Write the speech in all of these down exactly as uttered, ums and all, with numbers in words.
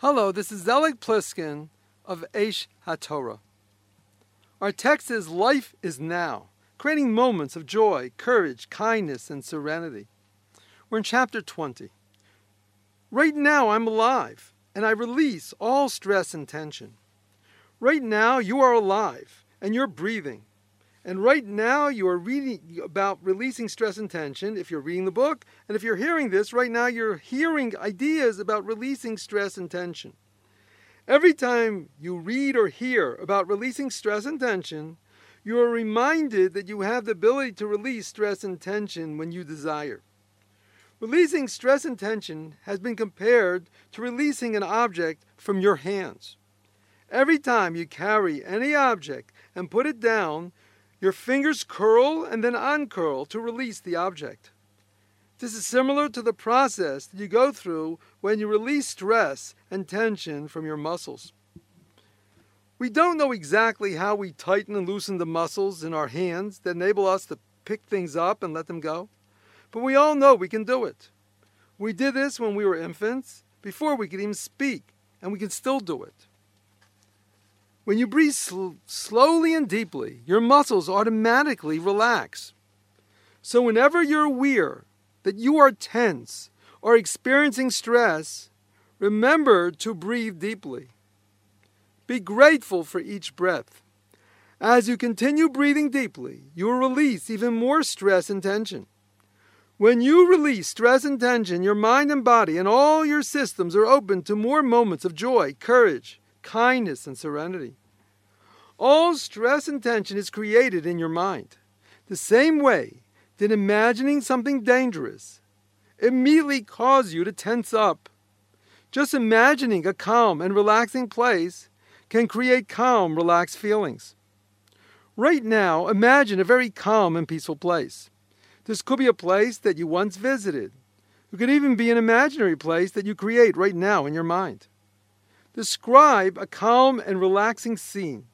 Hello, this is Zelig Pliskin of Aish HaTorah. Our text is Life is Now, creating moments of joy, courage, kindness, and serenity. We're in chapter twenty. Right now I'm alive, and I release all stress and tension. Right now you are alive, and you're breathing. And right now you are reading about releasing stress and tension if you're reading the book. And if you're hearing this, right now you're hearing ideas about releasing stress and tension. Every time you read or hear about releasing stress and tension, you are reminded that you have the ability to release stress and tension when you desire. Releasing stress and tension has been compared to releasing an object from your hands. Every time you carry any object and put it down, your fingers curl and then uncurl to release the object. This is similar to the process that you go through when you release stress and tension from your muscles. We don't know exactly how we tighten and loosen the muscles in our hands that enable us to pick things up and let them go, but we all know we can do it. We did this when we were infants, before we could even speak, and we can still do it. When you breathe sl- slowly and deeply, your muscles automatically relax. So whenever you're aware that you are tense or experiencing stress, remember to breathe deeply. Be grateful for each breath. As you continue breathing deeply, you will release even more stress and tension. When you release stress and tension, your mind and body and all your systems are open to more moments of joy, courage, kindness, and serenity. All stress and tension is created in your mind. The same way that imagining something dangerous immediately causes you to tense up. Just imagining a calm and relaxing place can create calm, relaxed feelings. Right now, imagine a very calm and peaceful place. This could be a place that you once visited. It could even be an imaginary place that you create right now in your mind. Describe a calm and relaxing scene.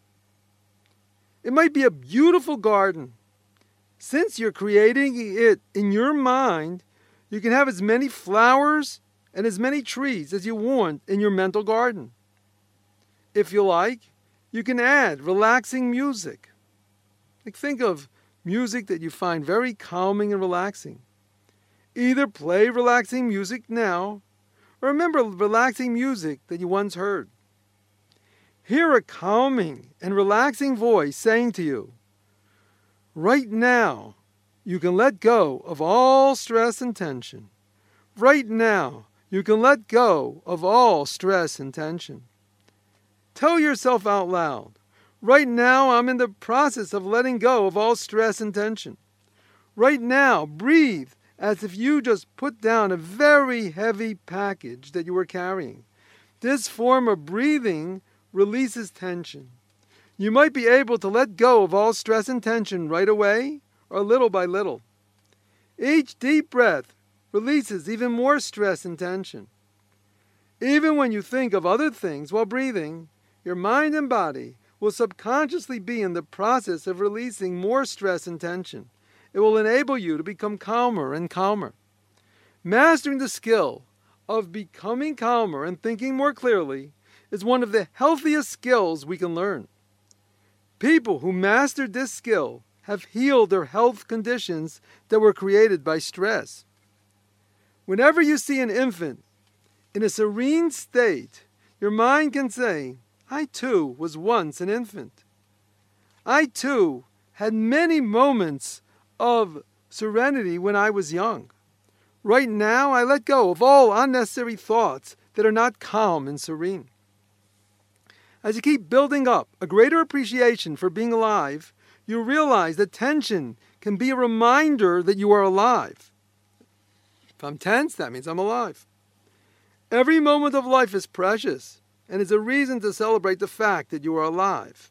It might be a beautiful garden. Since you're creating it in your mind, you can have as many flowers and as many trees as you want in your mental garden. If you like, you can add relaxing music. Like think of music that you find very calming and relaxing. Either play relaxing music now, or remember relaxing music that you once heard. Hear a calming and relaxing voice saying to you, right now, you can let go of all stress and tension. Right now, you can let go of all stress and tension. Tell yourself out loud, right now, I'm in the process of letting go of all stress and tension. Right now, breathe as if you just put down a very heavy package that you were carrying. This form of breathing releases tension. You might be able to let go of all stress and tension right away or little by little. Each deep breath releases even more stress and tension. Even when you think of other things while breathing, your mind and body will subconsciously be in the process of releasing more stress and tension. It will enable you to become calmer and calmer. Mastering the skill of becoming calmer and thinking more clearly is one of the healthiest skills we can learn. People who mastered this skill have healed their health conditions that were created by stress. Whenever you see an infant in a serene state, your mind can say, I too was once an infant. I too had many moments of serenity when I was young. Right now, I let go of all unnecessary thoughts that are not calm and serene. As you keep building up a greater appreciation for being alive, you realize that tension can be a reminder that you are alive. If I'm tense, that means I'm alive. Every moment of life is precious and is a reason to celebrate the fact that you are alive.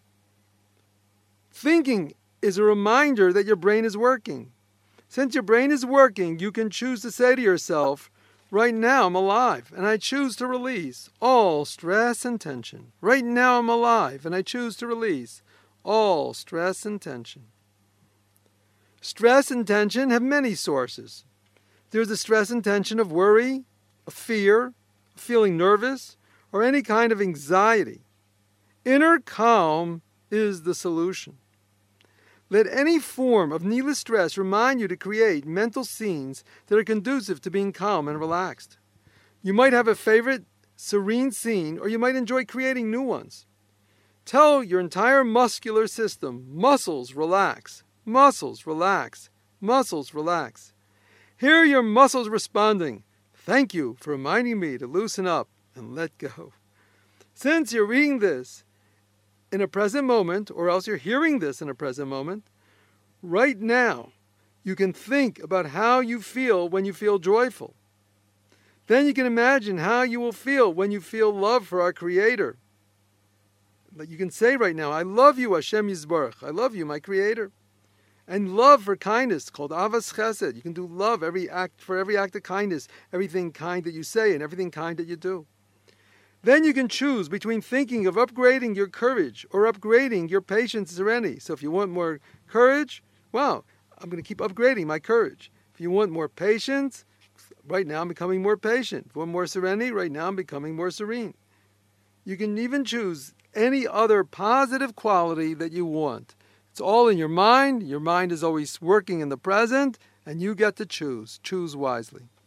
Thinking is a reminder that your brain is working. Since your brain is working, you can choose to say to yourself, right now I'm alive, and I choose to release all stress and tension. Right now I'm alive, and I choose to release all stress and tension. Stress and tension have many sources. There's the stress and tension of worry, of fear, of feeling nervous, or any kind of anxiety. Inner calm is the solution. Let any form of needless stress remind you to create mental scenes that are conducive to being calm and relaxed. You might have a favorite serene scene, or you might enjoy creating new ones. Tell your entire muscular system, muscles relax, muscles relax, muscles relax. Hear your muscles responding, thank you for reminding me to loosen up and let go. Since you're reading this in a present moment, or else you're hearing this in a present moment, right now you can think about how you feel when you feel joyful. Then you can imagine how you will feel when you feel love for our Creator. But you can say right now, I love you, Hashem Yisbarach. I love you, my Creator. And love for kindness, called Avas Chesed. You can do love every act for every act of kindness, everything kind that you say and everything kind that you do. Then you can choose between thinking of upgrading your courage or upgrading your patience and serenity. So if you want more courage, well, I'm going to keep upgrading my courage. If you want more patience, right now I'm becoming more patient. If you want more serenity, right now I'm becoming more serene. You can even choose any other positive quality that you want. It's all in your mind. Your mind is always working in the present, and you get to choose. Choose wisely.